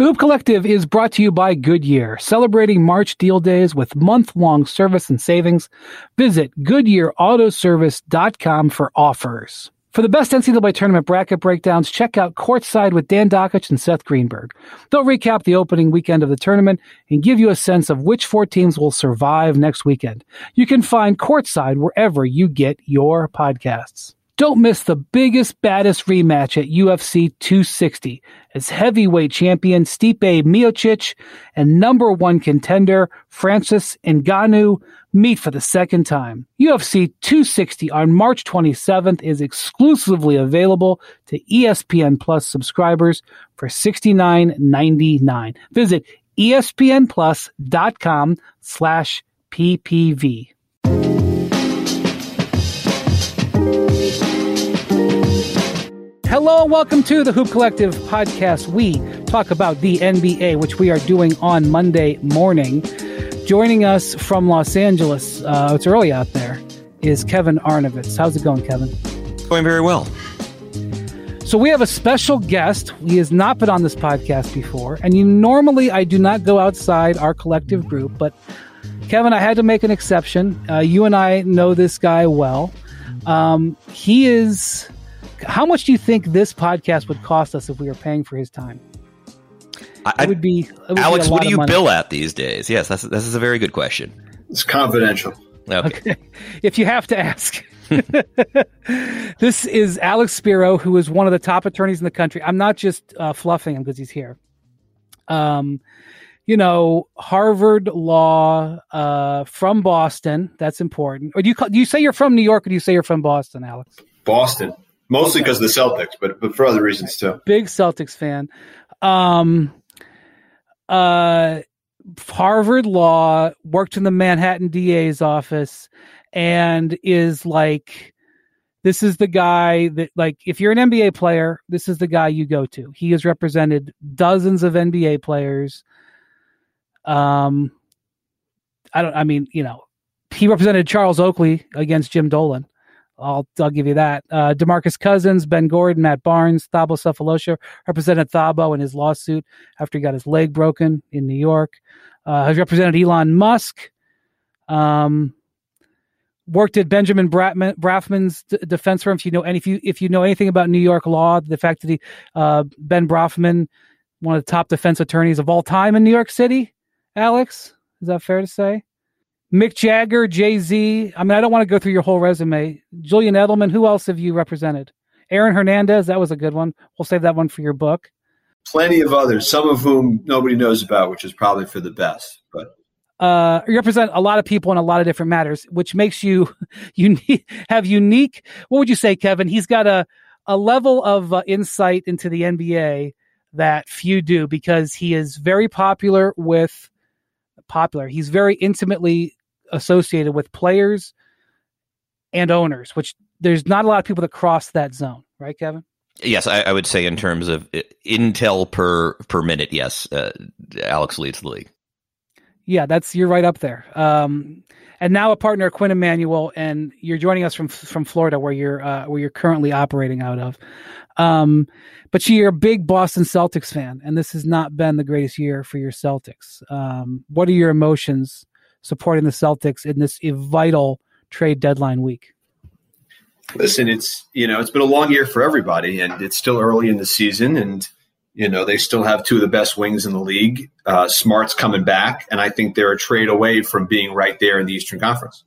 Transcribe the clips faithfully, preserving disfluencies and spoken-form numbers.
The Hoop Collective is brought to you by Goodyear, celebrating March deal days with month-long service and savings. Visit Goodyear Auto Service dot com for offers. For the best N C double A tournament bracket breakdowns, check out Courtside with Dan Dockich and Seth Greenberg. They'll recap the opening weekend of the tournament and give you a sense of which four teams will survive next weekend. You can find Courtside wherever you get your podcasts. Don't miss the biggest, baddest rematch at U F C two sixty as heavyweight champion Stipe Miocic and number one contender Francis Ngannou meet for the second time. U F C two sixty on March twenty-seventh is exclusively available to E S P N Plus subscribers for sixty-nine ninety-nine. Visit E S P N plus dot com slash P P V. Hello and welcome to the Hoop Collective podcast. We talk about the N B A, which we are doing on Monday morning. Joining us from Los Angeles, uh, it's early out there, is Kevin Arnovitz. How's it going, Kevin? Going very well. So we have a special guest. He has not been on this podcast before, and you normally I do not go outside our collective group, but Kevin, I had to make an exception. Uh, you and I know this guy well. Um, he is... How much do you think this podcast would cost us if we were paying for his time? I, it would be it would Alex. Be what do you money. bill at these days? Yes, that's this is a very good question. It's confidential. Okay. okay. If you have to ask. This is Alex Spiro, who is one of the top attorneys in the country. I'm not just uh, fluffing him because he's here. Um, you know, Harvard Law, uh, from Boston. That's important. Or do you call, do you say you're from New York, or do you say you're from Boston, Alex? Boston. Mostly because of the Celtics, but but for other reasons too. Big Celtics fan. Um, uh, Harvard Law, worked in the Manhattan D A's office, and is like, this is the guy that, like, if you're an N B A player, this is the guy you go to. He has represented dozens of N B A players. Um, I don't. I mean, you know, he represented Charles Oakley against Jim Dolan. I'll I'll give you that. Uh, DeMarcus Cousins, Ben Gordon, Matt Barnes, Thabo Sefolosha represented Thabo in his lawsuit after he got his leg broken in New York. Uh, has represented Elon Musk. Um, worked at Benjamin Bratman, Brafman's d- defense firm. If you know any, if you if you know anything about New York law, the fact that he uh, Ben Brafman, one of the top defense attorneys of all time in New York City. Alex, is that fair to say? Mick Jagger, Jay-Z. I mean, I don't want to go through your whole resume. Julian Edelman. Who else have you represented? Aaron Hernandez. That was a good one. We'll save that one for your book. Plenty of others, some of whom nobody knows about, which is probably for the best. But uh, you represent a lot of people in a lot of different matters, which makes you unique, have unique. What would you say, Kevin? He's got a, a level of uh, insight into the N B A that few do, because he is very popular with popular. He's very intimately associated with players and owners, which there's not a lot of people that cross that zone, right, Kevin? Yes, I, I would say in terms of intel per per minute, yes, uh, Alex leads the league. Yeah, that's you're right up there. Um, and now a partner at Quinn Emanuel, and you're joining us from from Florida, where you're uh, where you're currently operating out of. Um, but you're a big Boston Celtics fan, and this has not been the greatest year for your Celtics. Um, what are your emotions supporting the Celtics in this vital trade deadline week? Listen, it's you know it's been a long year for everybody, and it's still early in the season, and you know they still have two of the best wings in the league. Uh, Smart's coming back, and I think they're a trade away from being right there in the Eastern Conference.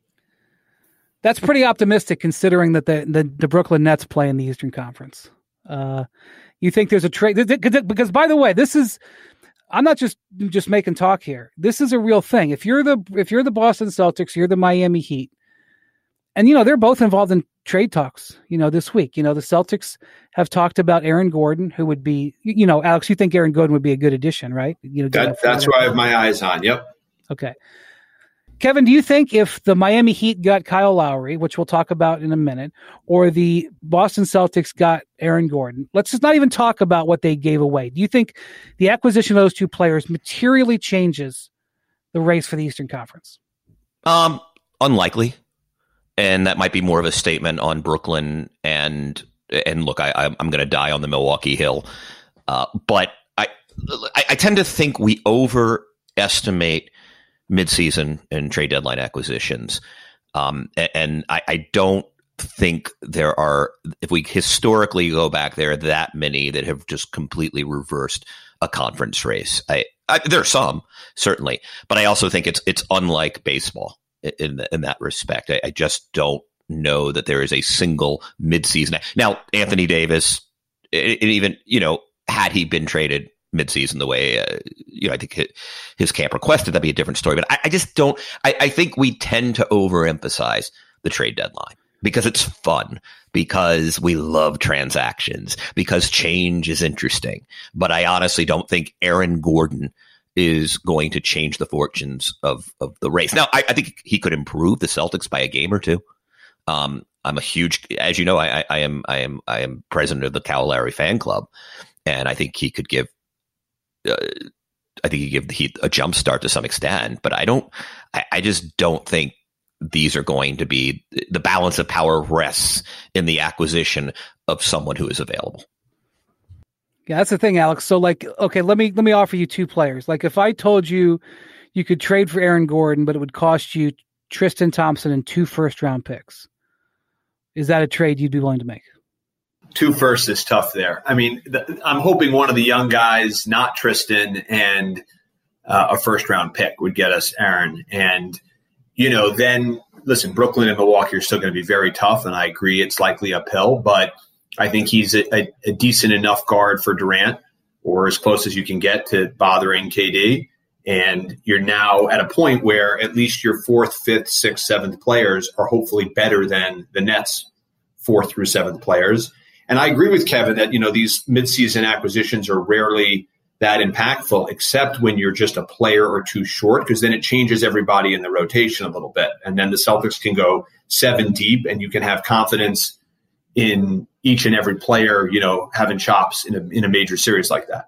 That's pretty optimistic, considering that the the, the Brooklyn Nets play in the Eastern Conference. Uh, you think there's a trade? Because, by the way, this is I'm not just just making talk here. This is a real thing. If you're the if you're the Boston Celtics, you're the Miami Heat. And, you know, they're both involved in trade talks, you know, this week. You know, the Celtics have talked about Aaron Gordon, who would be, you know, Alex, you think Aaron Gordon would be a good addition, right? You know, that, that's where I have my eyes on. Yep. Okay. Kevin, do you think if the Miami Heat got Kyle Lowry, which we'll talk about in a minute, or the Boston Celtics got Aaron Gordon, let's just not even talk about what they gave away. Do you think the acquisition of those two players materially changes the race for the Eastern Conference? Um, unlikely. And that might be more of a statement on Brooklyn. And and look, I, I'm going to die on the Milwaukee Hill. Uh, but I, I, I tend to think we overestimate midseason and trade deadline acquisitions. Um, and, and I, I don't think there are, if we historically go back, there are that many that have just completely reversed a conference race. I, I there are some, certainly, but I also think it's it's unlike baseball in in that respect. I, I just don't know that there is a single midseason. Now, Anthony Davis, it, it even, you know, had he been traded midseason the way, uh, you know, I think his, his camp requested, that'd be a different story. But I, I just don't, I, I think we tend to overemphasize the trade deadline because it's fun, because we love transactions, because change is interesting. But I honestly don't think Aaron Gordon is going to change the fortunes of, of the race. Now, I, I think he could improve the Celtics by a game or two. Um, I'm a huge, as you know, I, I am, I am, I am president of the Kyle Lowry fan club, and I think he could give, uh, I think he give the Heat a jump start to some extent. But I don't, I, I just don't think these are going to be, the balance of power rests in the acquisition of someone who is available. Yeah, that's the thing, Alex. So, like, okay, let me let me offer you two players. Like, if I told you you could trade for Aaron Gordon, but it would cost you Tristan Thompson and two first round picks, is that a trade you'd be willing to make? Two firsts is tough there. I mean, the, I'm hoping one of the young guys, not Tristan, and uh, a first round pick would get us Aaron. And, you know, then listen, Brooklyn and Milwaukee are still going to be very tough. And I agree it's likely uphill, but I think he's a, a, a decent enough guard for Durant, or as close as you can get to bothering K D. And you're now at a point where at least your fourth, fifth, sixth, seventh players are hopefully better than the Nets' fourth through seventh players. And I agree with Kevin that, you know, these midseason acquisitions are rarely that impactful, except when you're just a player or two short, because then it changes everybody in the rotation a little bit. And then the Celtics can go seven deep, and you can have confidence in each and every player, you know, having chops in a, in a major series like that.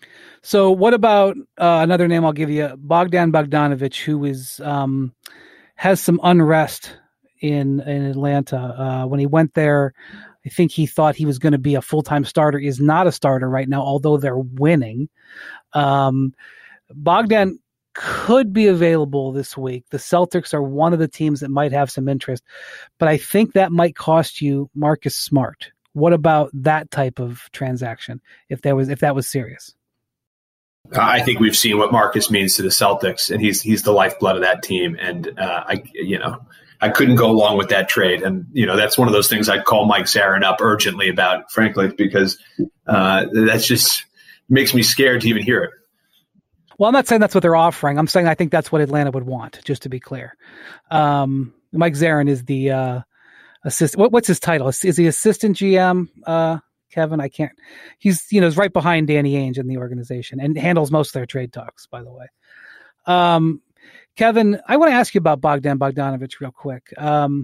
So what about uh, another name I'll give you, Bogdan Bogdanovic, who is um, has some unrest in in Atlanta. Uh, when he went there, I think he thought he was going to be a full-time starter. Is not a starter right now, although they're winning. Um, Bogdan could be available this week. The Celtics are one of the teams that might have some interest, but I think that might cost you Marcus Smart. What about that type of transaction if that was if that was serious? I think we've seen what Marcus means to the Celtics, and he's he's the lifeblood of that team. And uh, I, you know, I couldn't go along with that trade. And you know, that's one of those things I'd call Mike Zarin up urgently about, frankly, because uh, that's just makes me scared to even hear it. Well, I'm not saying that's what they're offering. I'm saying I think that's what Atlanta would want. Just to be clear, um, Mike Zarin is the uh, assist. What, what's his title? Is, is he assistant G M? Uh, Kevin, I can't. He's you know is right behind Danny Ainge in the organization and handles most of their trade talks. By the way, um, Kevin, I want to ask you about Bogdan Bogdanovic real quick. Um,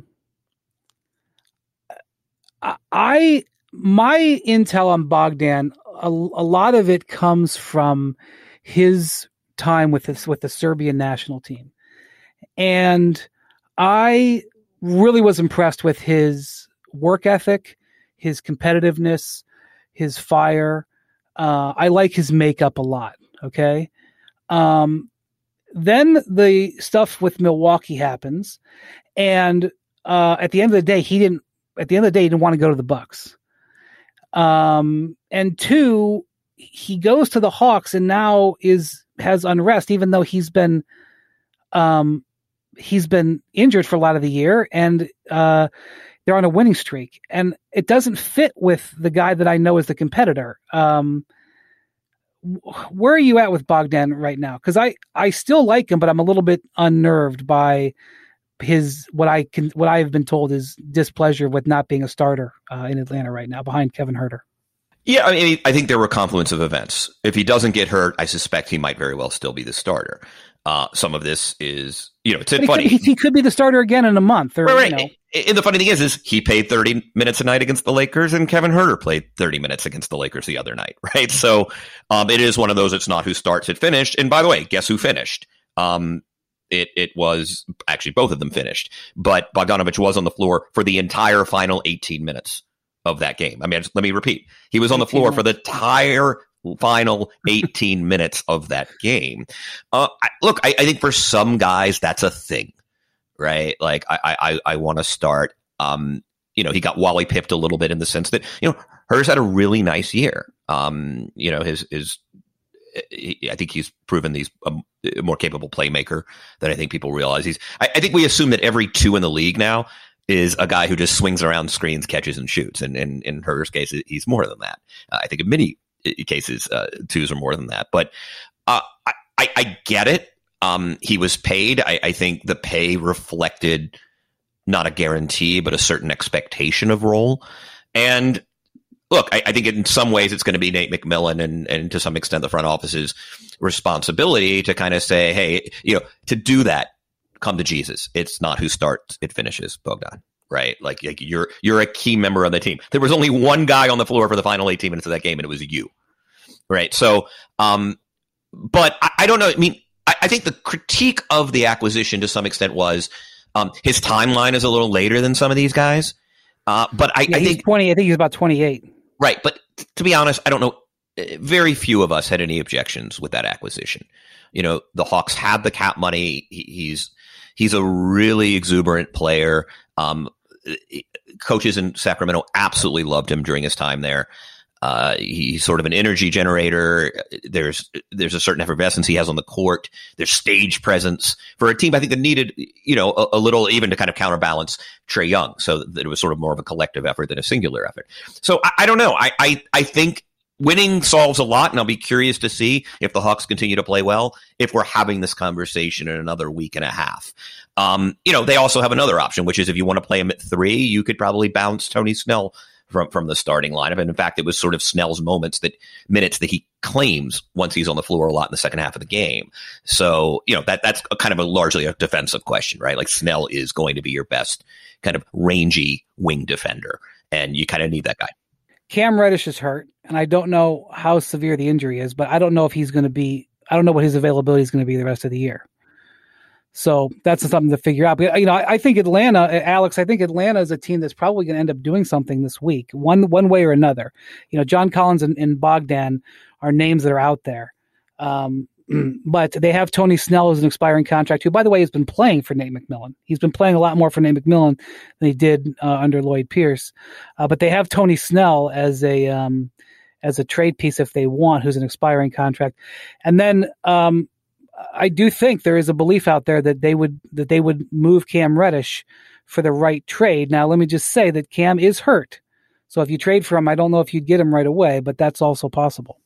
I my intel on Bogdan, a, a lot of it comes from his time with this with the Serbian national team, and I really was impressed with his work ethic, his competitiveness, his fire. Uh, I like his makeup a lot. Okay. Um, then the stuff with Milwaukee happens. And uh, at the end of the day, he didn't, at the end of the day, he didn't want to go to the Bucks. Um, and two, he goes to the Hawks and now is, has unrest, even though he's been, um, he's been injured for a lot of the year. And, uh, they're on a winning streak, and it doesn't fit with the guy that I know as the competitor. Um, where are you at with Bogdan right now? Because I, I still like him, but I'm a little bit unnerved by his what I can what I have been told is displeasure with not being a starter uh, in Atlanta right now behind Kevin Huerter. Yeah, I mean, I think there were a confluence of events. If he doesn't get hurt, I suspect he might very well still be the starter. Uh, some of this is, you know, it's but funny. He could, he could be the starter again in a month. Or, right, right. You know. And the funny thing is, is he played thirty minutes a night against the Lakers, and Kevin Huerter played thirty minutes against the Lakers the other night, right? So um, it is one of those, it's not who starts, it finished. And by the way, guess who finished? Um, it it was, actually both of them finished. But Bogdanovic was on the floor for the entire final eighteen minutes of that game. I mean, just, let me repeat. He was on the floor for the entire final eighteen minutes of that game. Uh, I, look, I, I think for some guys that's a thing, right? Like I, I, I want to start. Um, you know, he got Wally pipped a little bit in the sense that, you know, Hers had a really nice year. Um, you know, his his. I think he's proven he's a more capable playmaker than I think people realize. He's. I, I think we assume that every two in the league now is a guy who just swings around screens, catches, and shoots. And, and in Hers' case, he's more than that. Uh, I think in many cases, uh, twos are more than that. But uh, I, I get it. Um, he was paid. I, I think the pay reflected not a guarantee, but a certain expectation of role. And look, I, I think in some ways it's going to be Nate McMillan and, and to some extent the front office's responsibility to kind of say, hey, you know, to do that, come to Jesus. It's not who starts, it finishes, Bogdan, right? Like, like you're you're a key member of the team. There was only one guy on the floor for the final eighteen minutes of that game, and it was you, right? So, um, but I, I don't know. I mean, I, I think the critique of the acquisition to some extent was um, his timeline is a little later than some of these guys. Uh, but I, yeah, I he's think twenty. I think he's about twenty-eight. Right. But to be honest, I don't know. Very few of us had any objections with that acquisition. You know, the Hawks had the cap money. He, he's he's a really exuberant player. Um, coaches in Sacramento absolutely loved him during his time there. Uh, he's sort of an energy generator. There's there's a certain effervescence he has on the court. There's stage presence for a team I think that needed, you know, a, a little even to kind of counterbalance Trae Young, so that it was sort of more of a collective effort than a singular effort. So I, I don't know. I, I I think winning solves a lot, and I'll be curious to see if the Hawks continue to play well if we're having this conversation in another week and a half. Um, you know, they also have another option, which is if you want to play him at three, you could probably bounce Tony Snell from from the starting lineup. And in fact, it was sort of Snell's moments that minutes that he claims once he's on the floor a lot in the second half of the game. So, you know, that that's a kind of a largely a defensive question, right? Like Snell is going to be your best kind of rangy wing defender, and you kind of need that guy. Cam Reddish is hurt, and I don't know how severe the injury is, but I don't know if he's going to be, I don't know what his availability is going to be the rest of the year. So that's something to figure out. But, you know, I, I think Atlanta, Alex, I think Atlanta is a team that's probably going to end up doing something this week, one one way or another. You know, John Collins and, and Bogdan are names that are out there. Um, but they have Tony Snell as an expiring contract, who, by the way, has been playing for Nate McMillan. He's been playing a lot more for Nate McMillan than he did uh, under Lloyd Pierce. Uh, but they have Tony Snell as a um, as a trade piece if they want, who's an expiring contract. And then um, I do think there is a belief out there that they would that they would move Cam Reddish for the right trade. Now, let me just say that Cam is hurt. So if you trade for him, I don't know if you'd get him right away, but that's also possible.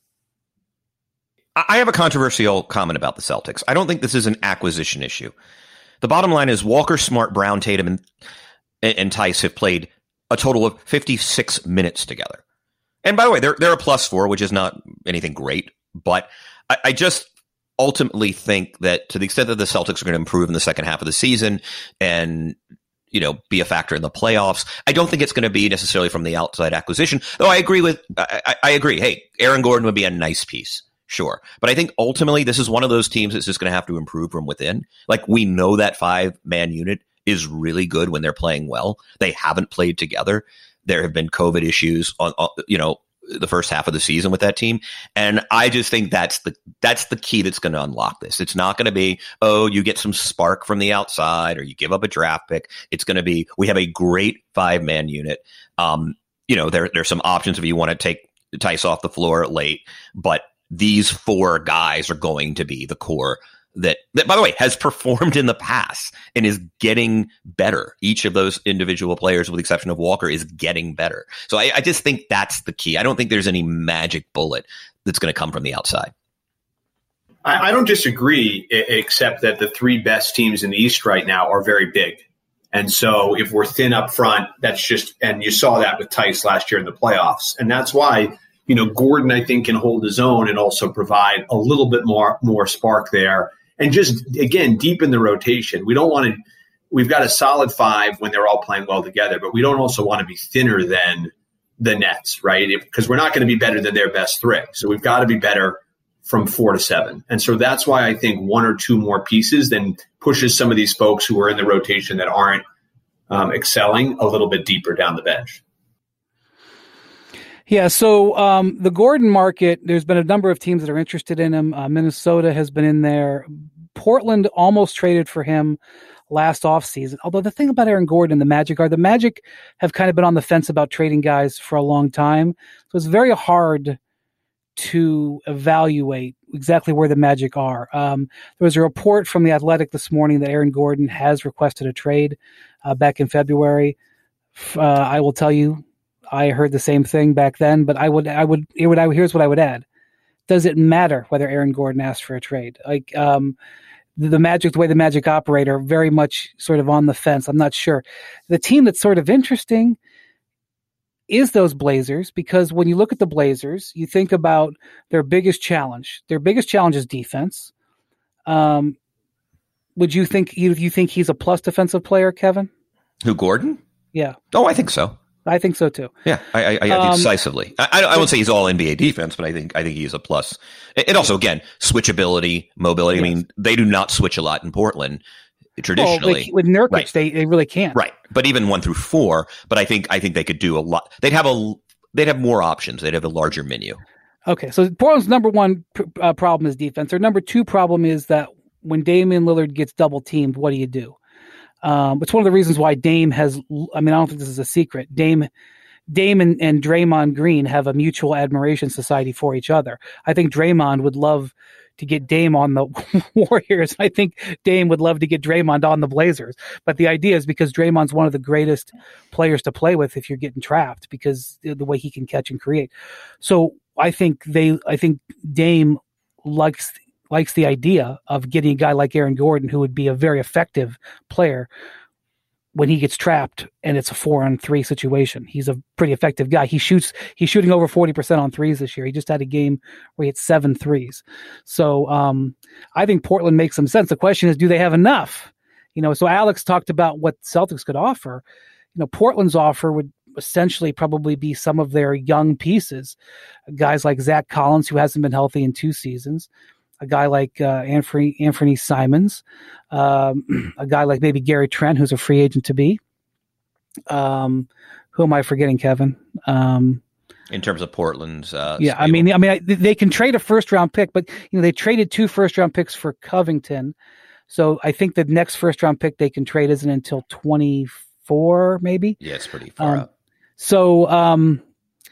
I have a controversial comment about the Celtics. I don't think this is an acquisition issue. The bottom line is Walker, Smart, Brown, Tatum, and, and Tice have played a total of fifty-six minutes together. And by the way, they're they're a plus four, which is not anything great. But I, I just ultimately think that to the extent that the Celtics are going to improve in the second half of the season and, you know, be a factor in the playoffs, I don't think it's going to be necessarily from the outside acquisition. Though I agree with, I, I, I agree. Hey, Aaron Gordon would be a nice piece. Sure. But I think ultimately this is one of those teams that's just going to have to improve from within. Like, we know that five-man unit is really good when they're playing well. They haven't played together. There have been COVID issues on, on you know, the first half of the season with that team. And I just think that's the that's the key that's going to unlock this. It's not going to be, oh, you get some spark from the outside or you give up a draft pick. It's going to be, we have a great five-man unit. Um, you know, there there's some options if you want to take Tice off the floor late, but these four guys are going to be the core that, that, by the way, has performed in the past and is getting better. Each of those individual players, with the exception of Walker, is getting better. So I, I just think that's the key. I don't think there's any magic bullet that's going to come from the outside. I, I don't disagree, except that the three best teams in the East right now are very big. And so if we're thin up front, that's just, and you saw that with Tice last year in the playoffs. And that's why, you know, Gordon, I think, can hold his own and also provide a little bit more, more spark there. And just, again, deep in the rotation. We don't want to – we've got a solid five when they're all playing well together, but we don't also want to be thinner than the Nets, right? Because we're not going to be better than their best three. So we've got to be better from four to seven. And so that's why I think one or two more pieces then pushes some of these folks who are in the rotation that aren't um, excelling a little bit deeper down the bench. Yeah, so um, the Gordon market, there's been a number of teams that are interested in him. Uh, Minnesota has been in there. Portland almost traded for him last offseason. Although the thing about Aaron Gordon and the Magic are the Magic have kind of been on the fence about trading guys for a long time. So it's very hard to evaluate exactly where the Magic are. Um, there was a report from The Athletic this morning that Aaron Gordon has requested a trade uh, back in February. Uh, I will tell you, I heard the same thing back then, but I would, I would, here would, I, here's what I would add. Does it matter whether Aaron Gordon asked for a trade? Like, um, the, the Magic, the way the Magic operate are very much sort of on the fence. I'm not sure. The team that's sort of interesting is those Blazers, because when you look at the Blazers, you think about their biggest challenge. Their biggest challenge is defense. Um, would you think, you, you think he's a plus defensive player, Kevin? Who, Gordon? Yeah. Oh, I think so. I think so too. Yeah, I, I, I think Um, decisively. I, I, I won't say he's all N B A defense, but I think I think he's a plus. It, it also, again, switchability, mobility. Yes. I mean, they do not switch a lot in Portland traditionally. Well, like, with Nurkic, Right. they, they really can't. Right, but even one through four. But I think I think they could do a lot. They'd have a they'd have more options. They'd have a larger menu. Okay, so Portland's number one pr- uh, problem is defense. Their number two problem is that when Damian Lillard gets double teamed, what do you do? Um, it's one of the reasons why Dame has. I mean, I don't think this is a secret. Dame. Dame and, and Draymond Green have a mutual admiration society for each other. I think Draymond would love to get Dame on the Warriors. I think Dame would love to get Draymond on the Blazers. But the idea is because Draymond's one of the greatest players to play with if you're getting trapped, because the way he can catch and create. So I think they, I think Dame likes likes the idea of getting a guy like Aaron Gordon, who would be a very effective player when he gets trapped and it's a four on three situation. He's a pretty effective guy. He shoots, he's shooting over forty percent on threes this year. He just had a game where he hit seven threes. So um, I think Portland makes some sense. The question is, do they have enough? You know, so Alex talked about what Celtics could offer. You know, Portland's offer would essentially probably be some of their young pieces, guys like Zach Collins, who hasn't been healthy in two seasons. A guy like uh, Anthony, Anthony Simons, um, a guy like maybe Gary Trent, who's a free agent to be. Um, who am I forgetting, Kevin? Um, In terms of Portland's, uh, yeah, stable. I mean, I mean, I, they can trade a first round pick, but you know they traded two first round picks for Covington, so I think the next first round pick they can trade isn't until twenty-four, maybe. Yeah, it's pretty far Um, out. So. Um,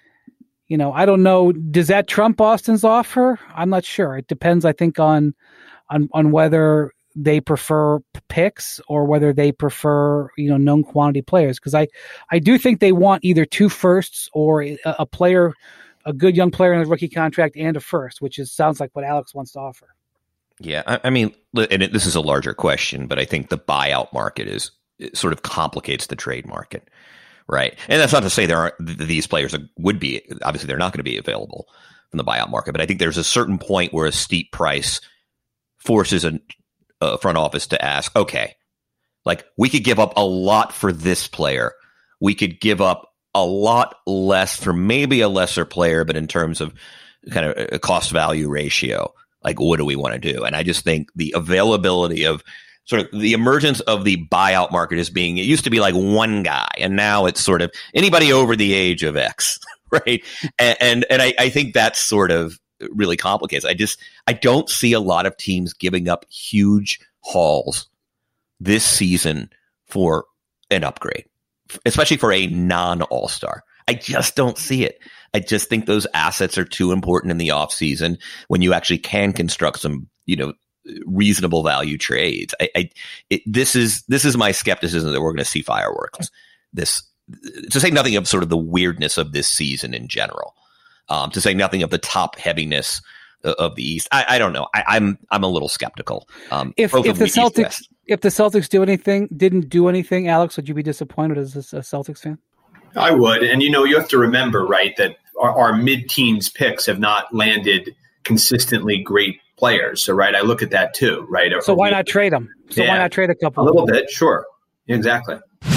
You know, I don't know. Does that trump Boston's offer? I'm not sure. It depends, I think, on on on whether they prefer picks or whether they prefer, you know, known quantity players. Because I, I do think they want either two firsts or a, a player, a good young player in a rookie contract and a first, which is sounds like what Alex wants to offer. Yeah, I, I mean, and it, this is a larger question, but I think the buyout market is it sort of complicates the trade market. Right. And that's not to say there aren't th- these players are, would be, obviously they're not going to be available from the buyout market, but I think there's a certain point where a steep price forces a, a front office to ask, okay, like we could give up a lot for this player. We could give up a lot less for maybe a lesser player, but in terms of kind of a cost value ratio, like what do we want to do? And I just think the availability of sort of the emergence of the buyout market as being, it used to be like one guy, and now it's sort of anybody over the age of X, right? And and, and I, I think that's sort of really complicates. I just, I don't see a lot of teams giving up huge hauls this season for an upgrade, especially for a non-all-star. I just don't see it. I just think those assets are too important in the offseason when you actually can construct some, you know, reasonable value trades. I, I it, this is this is my skepticism that we're going to see fireworks. This, to say nothing of sort of the weirdness of this season in general. Um, to say nothing of the top heaviness of the East. I, I don't know. I, I'm I'm a little skeptical. Um, If if the Celtics if the Celtics do anything didn't do anything, Alex, would you be disappointed as a Celtics fan? I would, and you know, you have to remember, right, that our, our mid-teens picks have not landed consistently great players. So, right, I look at that too, right? So why not trade them? So Yeah. why not trade a couple? A little bit, sure. Exactly.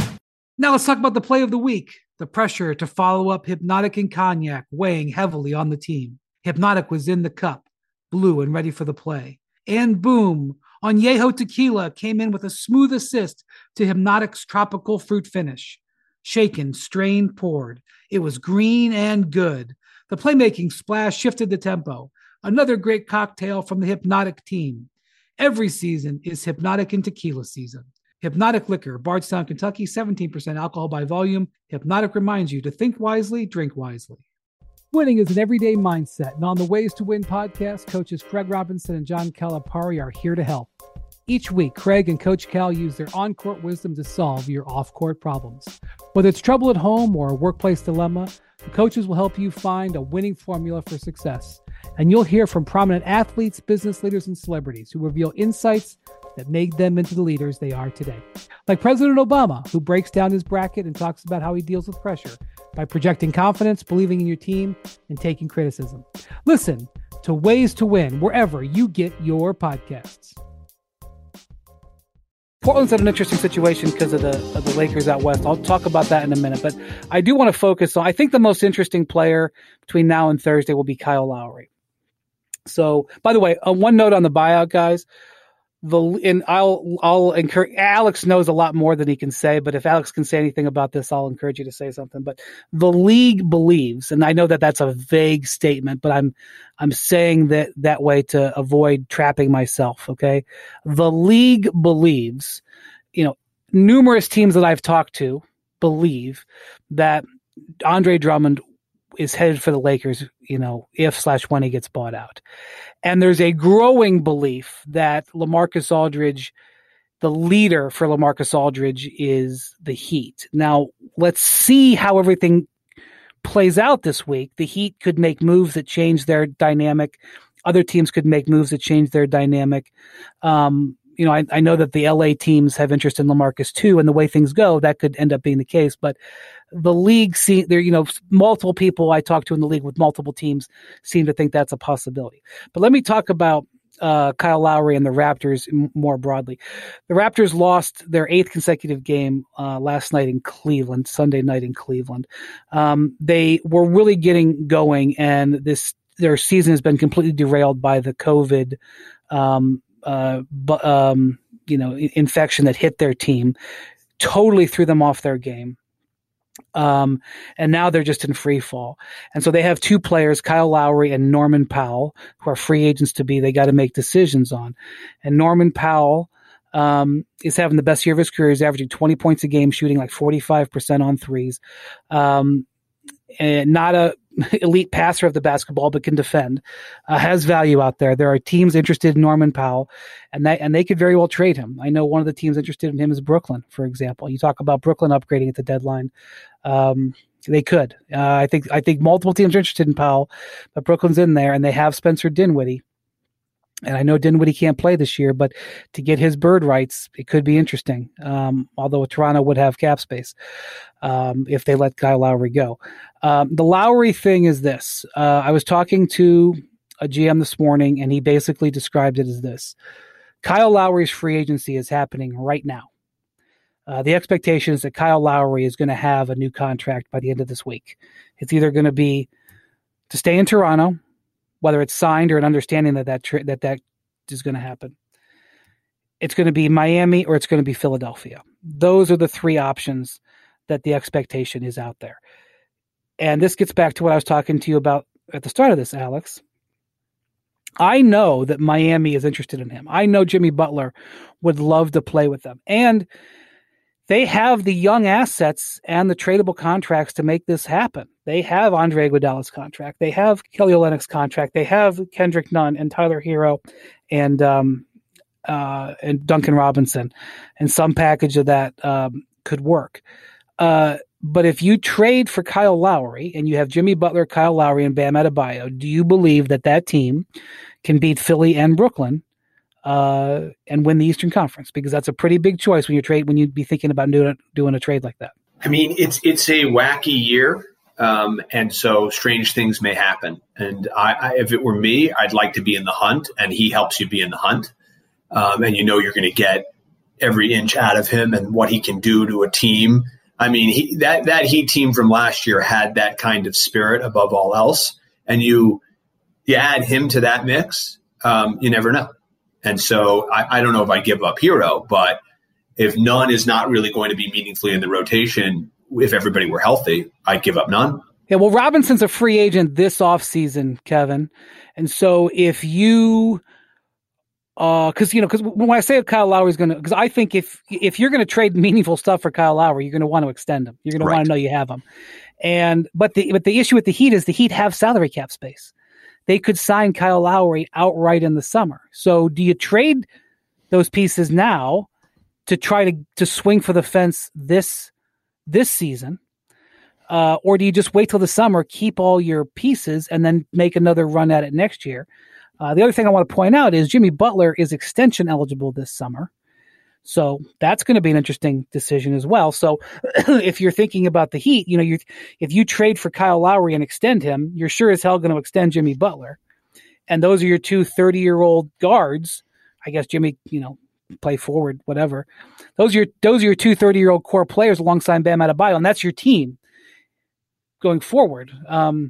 Now let's talk about the play of the week. The pressure to follow up Hypnotic and Cognac weighing heavily on the team. Hypnotic was in the cup, blue and ready for the play. And boom, Añejo Tequila came in with a smooth assist to Hypnotic's tropical fruit finish. Shaken, strained, poured. It was green and good. The playmaking splash shifted the tempo. Another great cocktail from the Hypnotic team. Every season is Hypnotic and Tequila season. Hypnotic Liquor, Bardstown, Kentucky, seventeen percent alcohol by volume. Hypnotic reminds you to think wisely, drink wisely. Winning is an everyday mindset, and on the Ways to Win podcast, coaches Craig Robinson and John Calipari are here to help. Each week, Craig and Coach Cal use their on-court wisdom to solve your off-court problems. Whether it's trouble at home or a workplace dilemma, the coaches will help you find a winning formula for success. And you'll hear from prominent athletes, business leaders, and celebrities who reveal insights that made them into the leaders they are today. Like President Obama, who breaks down his bracket and talks about how he deals with pressure by projecting confidence, believing in your team, and taking criticism. Listen to Ways to Win wherever you get your podcasts. Portland's in an interesting situation because of the of the Lakers out west. I'll talk about that in a minute, but I do want to focus on, I think the most interesting player between now and Thursday will be Kyle Lowry. So, by the way, uh, one note on the buyout, guys. The and I'll I'll encourage. Alex knows a lot more than he can say, but if Alex can say anything about this, I'll encourage you to say something. But the league believes, and I know that that's a vague statement, but I'm I'm saying that that way to avoid trapping myself. Okay, the league believes, you know, numerous teams that I've talked to believe that Andre Drummond is headed for the Lakers, you know, if slash when he gets bought out. And there's a growing belief that LaMarcus Aldridge, the leader for LaMarcus Aldridge, is the Heat. Now, let's see how everything plays out this week. The Heat could make moves that change their dynamic. Other teams could make moves that change their dynamic. Um, you know, I, I know that the L A teams have interest in LaMarcus too, and the way things go, that could end up being the case. But the league, see, there, you know, multiple people I talk to in the league with multiple teams seem to think that's a possibility. But let me talk about uh, Kyle Lowry and the Raptors m- more broadly. The Raptors lost their eighth consecutive game uh, last night in Cleveland, Sunday night in Cleveland. Um, they were really getting going, and this their season has been completely derailed by the COVID um Uh, but, um, you know, infection that hit their team, totally threw them off their game. Um, and now they're just in free fall. And so they have two players, Kyle Lowry and Norman Powell, who are free agents to be, they got to make decisions on. And Norman Powell, um, is having the best year of his career. He's averaging twenty points a game, shooting like forty-five percent on threes. Um, and not a elite passer of the basketball, but can defend, uh, has value out there. There are teams interested in Norman Powell, and they, and they could very well trade him. I know one of the teams interested in him is Brooklyn, for example. You talk about Brooklyn upgrading at the deadline. Um, they could. Uh, I think I think multiple teams are interested in Powell, but Brooklyn's in there, and they have Spencer Dinwiddie. And I know Dinwiddie can't play this year, but to get his bird rights, it could be interesting. Um, although Toronto would have cap space um, if they let Kyle Lowry go. Um, the Lowry thing is this. Uh, I was talking to a G M this morning, and he basically described it as this. Kyle Lowry's free agency is happening right now. Uh, the expectation is that Kyle Lowry is going to have a new contract by the end of this week. It's either going to be to stay in Toronto, whether it's signed or an understanding that that, tra- that, that is going to happen. It's going to be Miami or it's going to be Philadelphia. Those are the three options that the expectation is out there. And this gets back to what I was talking to you about at the start of this, Alex. I know that Miami is interested in him. I know Jimmy Butler would love to play with them. And they have the young assets and the tradable contracts to make this happen. They have Andre Iguodala's contract. They have Kelly Olynyk's contract. They have Kendrick Nunn and Tyler Hero and um, uh, and Duncan Robinson. And some package of that um, could work. Uh, but if you trade for Kyle Lowry and you have Jimmy Butler, Kyle Lowry, and Bam Adebayo, do you believe that that team can beat Philly and Brooklyn uh, and win the Eastern Conference? Because that's a pretty big choice when you trade when you'd be thinking about doing doing a trade like that. I mean, it's it's a wacky year, um, and so strange things may happen. And I, I, if it were me, I'd like to be in the hunt, and he helps you be in the hunt, um, and you know you're going to get every inch out of him and what he can do to a team. I mean, he, that that Heat team from last year had that kind of spirit above all else, and you you add him to that mix, um, you never know. And so I, I don't know if I give up Hero, but if Nunn is not really going to be meaningfully in the rotation, if everybody were healthy, I'd give up none. Yeah, well, Robinson's a free agent this offseason, Kevin. And so if you uh because you know, because when I say Kyle Lowry's gonna, because I think if if you're gonna trade meaningful stuff for Kyle Lowry, you're gonna want to extend him. You're gonna Right. want to know you have him. And but the but the issue with the Heat is the Heat have salary cap space. They could sign Kyle Lowry outright in the summer. So do you trade those pieces now to try to to swing for the fence this this season? Uh, or do you just wait till the summer, keep all your pieces, and then make another run at it next year? Uh, the other thing I want to point out is Jimmy Butler is extension eligible this summer. So that's going to be an interesting decision as well. So if you're thinking about the Heat, you know, you if you trade for Kyle Lowry and extend him, you're sure as hell going to extend Jimmy Butler. And those are your two thirty-year-old guards. I guess Jimmy, you know, play forward, whatever. Those are your, those are your two thirty-year-old core players alongside Bam Adebayo, and that's your team going forward. Um,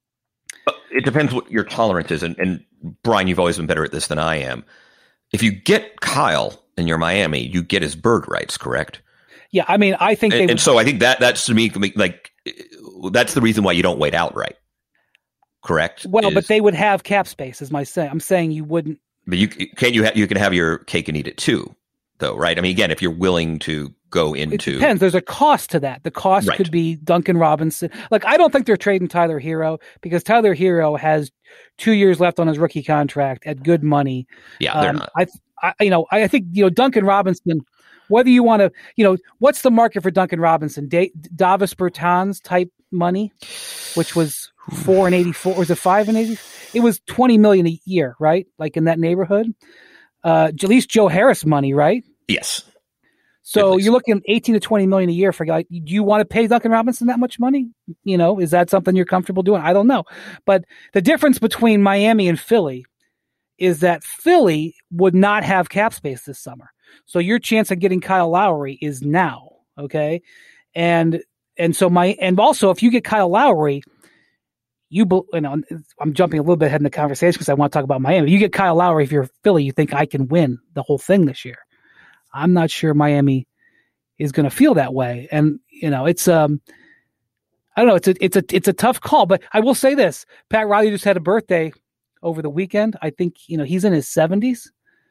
it depends what your tolerance is. And, and Brian, you've always been better at this than I am. If you get Kyle and you're Miami, you get his bird rights, correct? Yeah, I mean, I think they and, would, and so I think that that's to me like that's the reason why you don't wait outright, correct? Well, is, but they would have cap space, is my saying. I'm saying you wouldn't. But you can you ha- you can have your cake and eat it too, though, right? I mean, again, if you're willing to go into, it depends. There's a cost to that. The cost Right. could be Duncan Robinson. Like, I don't think they're trading Tyler Hero because Tyler Hero has two years left on his rookie contract at good money. Yeah, they're Um, not. I, I, you know, I think you know Duncan Robinson. Whether you want to, you know, what's the market for Duncan Robinson? Da- Davis Bertans type money, which was four and eighty four. Was it five and eighty? It was twenty million a year, right? Like in that neighborhood. Uh, at least Joe Harris money, right? Yes. So At least. you're looking at eighteen to twenty million a year for like, do you want to pay Duncan Robinson that much money? You know, is that something you're comfortable doing? I don't know. But the difference between Miami and Philly is that Philly would not have cap space this summer. So your chance of getting Kyle Lowry is now. Okay. And, and so my, and also if you get Kyle Lowry, you, you know, I'm jumping a little bit ahead in the conversation because I want to talk about Miami. You get Kyle Lowry, if you're Philly, you think I can win the whole thing this year. I'm not sure Miami is going to feel that way. And, you know, it's, um, I don't know. It's a, it's a, it's a tough call, but I will say this, Pat Riley just had a birthday over the weekend. I think, you know, he's in his seventies.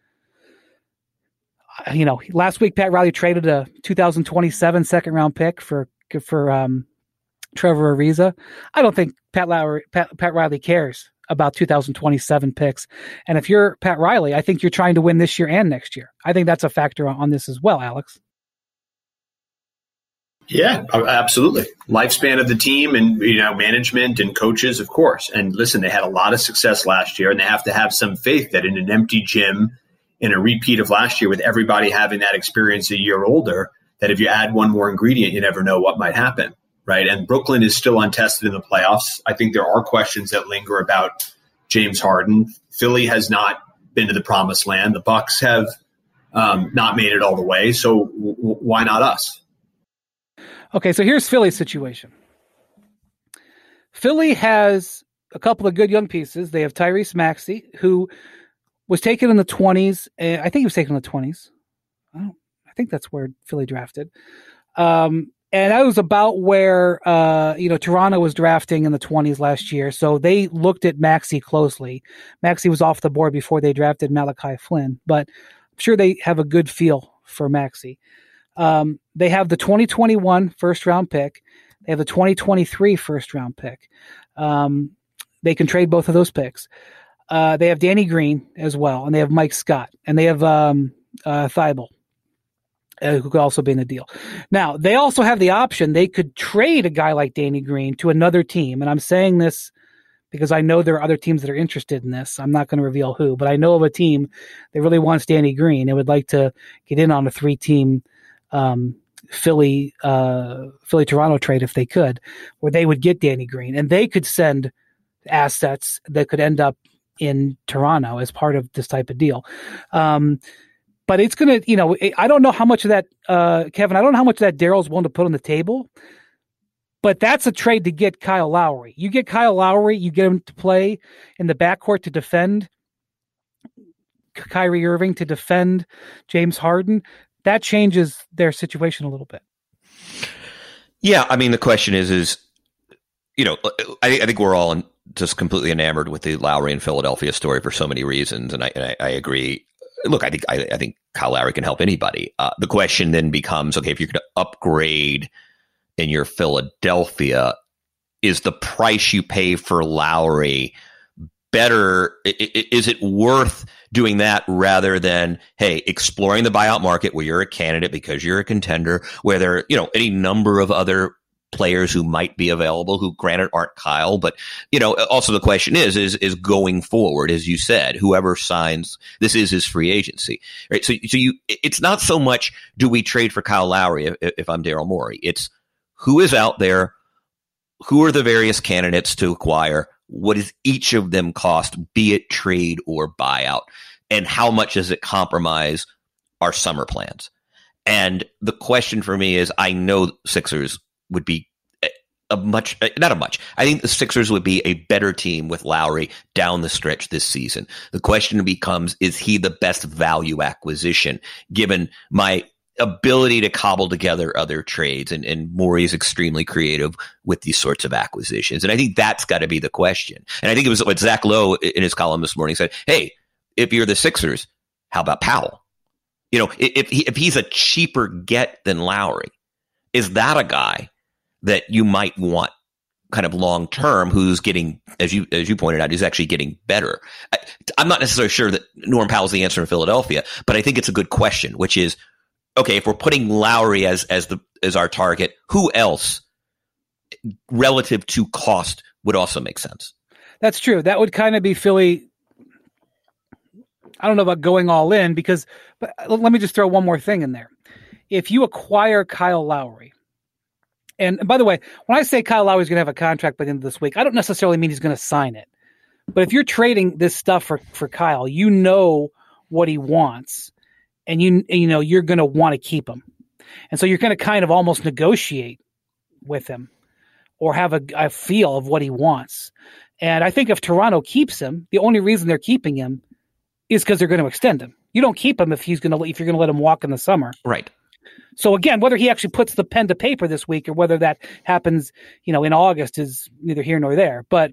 Uh, you know, last week, Pat Riley traded a two thousand twenty-seven second round pick for, for, um, Trevor Ariza. I don't think Pat Lowry, Pat, Pat Riley cares about two thousand twenty-seven picks. And if you're Pat Riley, I think you're trying to win this year and next year. I think that's a factor on, on this as well, Alex. Yeah, absolutely. Lifespan of the team and, you know, management and coaches, of course. And listen, they had a lot of success last year, and they have to have some faith that in an empty gym, in a repeat of last year with everybody having that experience a year older, that if you add one more ingredient, you never know what might happen, right? And Brooklyn is still untested in the playoffs. I think there are questions that linger about James Harden. Philly has not been to the promised land. The Bucks have um, not made it all the way. So w- w- why not us? Okay, so here's Philly's situation. Philly has a couple of good young pieces. They have Tyrese Maxey, who was taken in the twenties. And I think he was taken in the twenties. I, don't, I think that's where Philly drafted. Um, and that was about where, uh, you know, Toronto was drafting in the twenties last year. So they looked at Maxey closely. Maxey was off the board before they drafted Malachi Flynn, but I'm sure they have a good feel for Maxey. Um, they have the twenty twenty-one first round pick. They have the twenty twenty-three first round pick. Um, they can trade both of those picks. Uh, they have Danny Green as well, and they have Mike Scott, and they have um, uh, Thibault, uh, who could also be in the deal. Now, they also have the option. They could trade a guy like Danny Green to another team, and I'm saying this because I know there are other teams that are interested in this. I'm not going to reveal who, but I know of a team that really wants Danny Green and would like to get in on a three-team um, Philly, uh, Philly Toronto trade if they could, where they would get Danny Green and they could send assets that could end up in Toronto as part of this type of deal. Um, but it's going to, you know, I don't know how much of that, uh, Kevin, I don't know how much of that Daryl's willing to put on the table, but that's a trade to get Kyle Lowry. You get Kyle Lowry, you get him to play in the backcourt to defend Kyrie Irving, to defend James Harden. That changes their situation a little bit. Yeah, I mean, the question is, is you know, I, I think we're all in, just completely enamored with the Lowry and Philadelphia story for so many reasons, and I, and I, I agree. Look, I think I, I think Kyle Lowry can help anybody. Uh, the question then becomes, okay, if you're going to upgrade in your Philadelphia, is the price you pay for Lowry better? Is it worth doing that rather than, hey, exploring the buyout market where you're a candidate because you're a contender, where there are, you know, any number of other players who might be available, who granted aren't Kyle, but, you know, also the question is, is, is going forward, as you said, whoever signs, this is his free agency, right? So, so you, it's not so much, do we trade for Kyle Lowry if, if I'm Daryl Morey? It's who is out there, who are the various candidates to acquire, what does each of them cost, be it trade or buyout, and how much does it compromise our summer plans? And the question for me is, I know Sixers would be a much, not a much. I think the Sixers would be a better team with Lowry down the stretch this season. The question becomes, is he the best value acquisition given my ability to cobble together other trades? And, and Morey is extremely creative with these sorts of acquisitions. And I think that's got to be the question. And I think it was what Zach Lowe in his column this morning said, hey, if you're the Sixers, how about Powell? You know, if he, if he's a cheaper get than Lowry, is that a guy that you might want kind of long term, who's getting, as you as you pointed out, he's actually getting better? I, I'm not necessarily sure that Norm Powell's the answer in Philadelphia, but I think it's a good question, which is, okay, if we're putting Lowry as as the as our target, who else relative to cost would also make sense? That's true. That would kind of be Philly. I don't know about going all in, because, but let me just throw one more thing in there. If you acquire Kyle Lowry, and by the way, when I say Kyle Lowry is going to have a contract by the end of this week, I don't necessarily mean he's going to sign it. But if you're trading this stuff for, for Kyle, you know what he wants, and you you know you're going to want to keep him. And so you're going to kind of almost negotiate with him or have a, a feel of what he wants. And I think if Toronto keeps him, the only reason they're keeping him is because they're going to extend him. You don't keep him if he's going to if you're going to let him walk in the summer. Right. So again, whether he actually puts the pen to paper this week or whether that happens, you know, in August is neither here nor there. But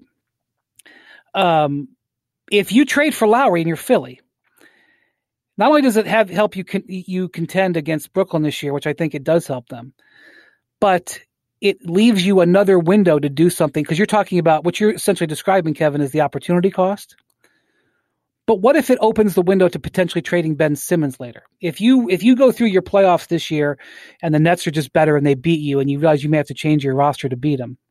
um, if you trade for Lowry and you're Philly, not only does it have help you con- you contend against Brooklyn this year, which I think it does help them, but it leaves you another window to do something, because you're talking about what you're essentially describing, Kevin, is the opportunity cost. But what if it opens the window to potentially trading Ben Simmons later? If you if you go through your playoffs this year and the Nets are just better and they beat you and you realize you may have to change your roster to beat them,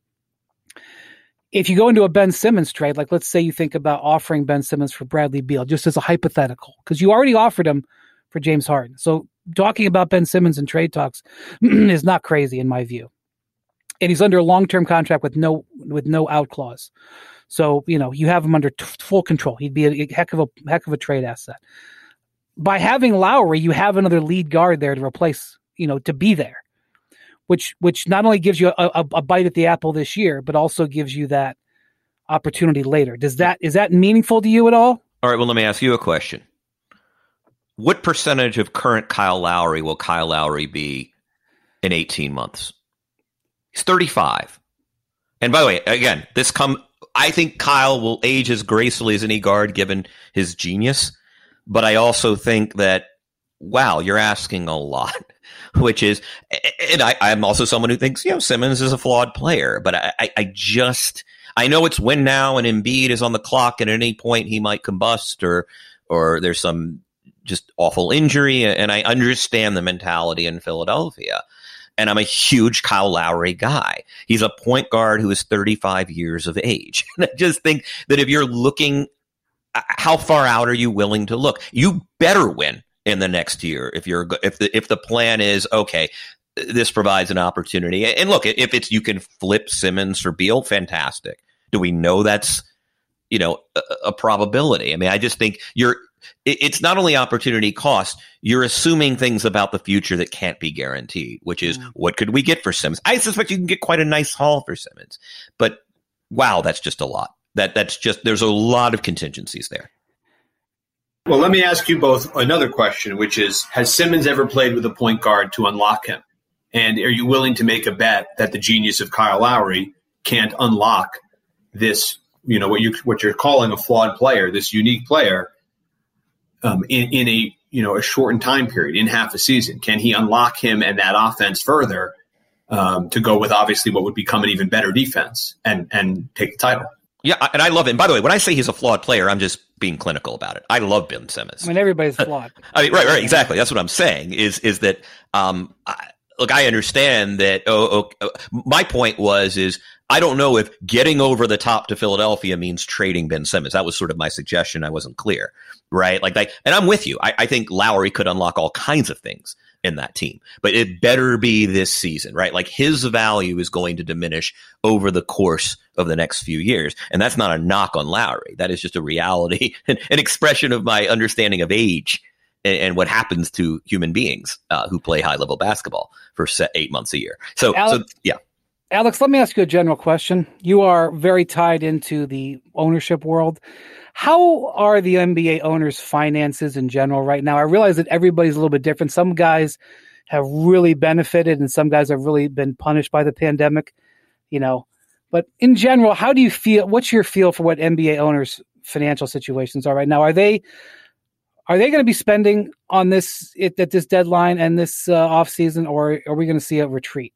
if you go into a Ben Simmons trade, like let's say you think about offering Ben Simmons for Bradley Beal, just as a hypothetical, because you already offered him for James Harden. So talking about Ben Simmons in trade talks is not crazy in my view. And he's under a long-term contract with no with no out clause. So, you know, you have him under t- full control. He'd be a heck of a heck of a trade asset. By having Lowry, you have another lead guard there to replace, you know, to be there, which which not only gives you a, a, a bite at the apple this year, but also gives you that opportunity later. Does that is that meaningful to you at all? All right. Well, let me ask you a question. What percentage of current Kyle Lowry will Kyle Lowry be in eighteen months? He's thirty-five. And by the way, again, this come. I think Kyle will age as gracefully as any guard given his genius. But I also think that, wow, you're asking a lot, which is, and I, I'm also someone who thinks, you know, Simmons is a flawed player. But I, I, I just, I know it's win now and Embiid is on the clock, and at any point he might combust or, or there's some just awful injury. And I understand the mentality in Philadelphia. And I'm a huge Kyle Lowry guy. He's a point guard who is thirty-five years of age. And I just think that if you're looking, how far out are you willing to look? You better win in the next year if you're if the if the plan is, okay, this provides an opportunity. And look, if it's you can flip Simmons for Beal, fantastic. Do we know that's, you know, a, a probability? I mean, I just think you're. It's not only opportunity cost, you're assuming things about the future that can't be guaranteed, which is mm. what could we get for Simmons? I suspect you can get quite a nice haul for Simmons, but wow, that's just a lot. That that's just, there's a lot of contingencies there. Well, let me ask you both another question, which is, has Simmons ever played with a point guard to unlock him? And are you willing to make a bet that the genius of Kyle Lowry can't unlock this, you know, what you what you're calling a flawed player, this unique player, um, in, in a you know a shortened time period, in half a season? Can he unlock him and that offense further um, to go with obviously what would become an even better defense and and take the title? Yeah, and I love it. And by the way, when I say he's a flawed player, I'm just being clinical about it. I love Ben Simmons. I mean, everybody's flawed. I mean, right, right, exactly. That's what I'm saying. Is is that um, I, look? I understand that. Oh, oh, my point was is I don't know if getting over the top to Philadelphia means trading Ben Simmons. That was sort of my suggestion. I wasn't clear, right? Like, like, and I'm with you. I, I think Lowry could unlock all kinds of things in that team, but it better be this season, right? Like his value is going to diminish over the course of the next few years. And that's not a knock on Lowry. That is just a reality, an, an expression of my understanding of age and, and what happens to human beings uh, who play high level basketball for set eight months a year. So, Alex, so yeah. Alex, let me ask you a general question. You are very tied into the ownership world. How are the N B A owners' finances in general right now? I realize that everybody's a little bit different. Some guys have really benefited and some guys have really been punished by the pandemic, you know. But in general, how do you feel? What's your feel for what N B A owners' financial situations are right now? Are they are they going to be spending on this at this deadline and this uh, offseason, or are we going to see a retreat?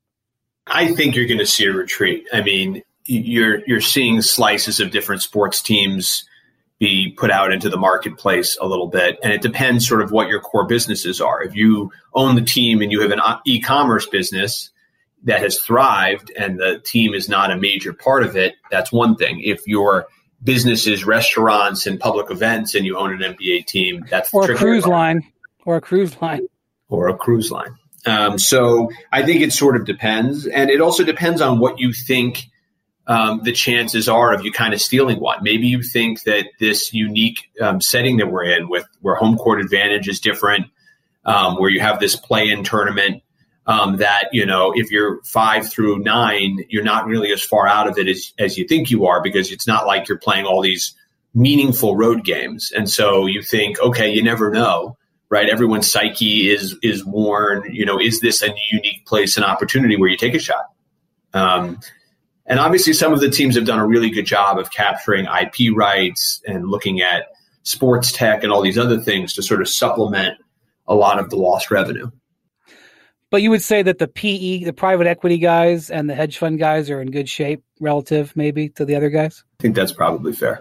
I think you're going to see a retreat. I mean, you're you're seeing slices of different sports teams be put out into the marketplace a little bit, and it depends sort of what your core businesses are. If you own the team and you have an e-commerce business that has thrived and the team is not a major part of it, that's one thing. If your business is restaurants and public events and you own an N B A team, that's or a cruise line, or a cruise line, or a cruise line. Um, so I think it sort of depends, and it also depends on what you think um, the chances are of you kind of stealing one. Maybe you think that this unique um, setting that we're in, with where home court advantage is different, um, where you have this play-in tournament, um, that, you know, if you're five through nine, you're not really as far out of it as, as you think you are, because it's not like you're playing all these meaningful road games. And so you think, okay, you never know. Right, everyone's psyche is is worn. You know, is this a unique place and opportunity where you take a shot? Um, and obviously, some of the teams have done a really good job of capturing I P rights and looking at sports tech and all these other things to sort of supplement a lot of the lost revenue. But you would say that the P E, the private equity guys and the hedge fund guys are in good shape relative, maybe, to the other guys? I think that's probably fair.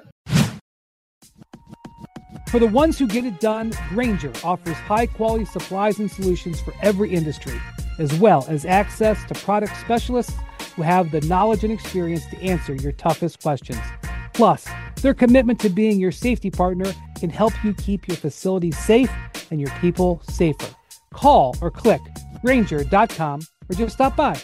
For the ones who get it done, Grainger offers high-quality supplies and solutions for every industry, as well as access to product specialists who have the knowledge and experience to answer your toughest questions. Plus, their commitment to being your safety partner can help you keep your facility safe and your people safer. Call or click Grainger dot com or just stop by.